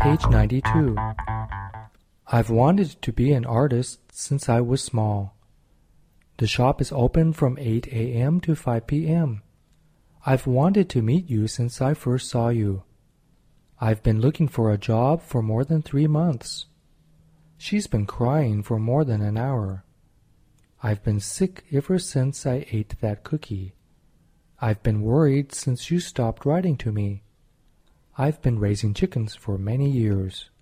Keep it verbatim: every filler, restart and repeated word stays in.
Page ninety-two. I've wanted to be an artist since I was small. The shop is open from eight a.m. to five p.m. I've wanted to meet you since I first saw you. I've been looking for a job for more than three months. She's been crying for more than an hour. I've been sick ever since I ate that cookie. I've been worried since you stopped writing to me. I've been raising chickens for many years.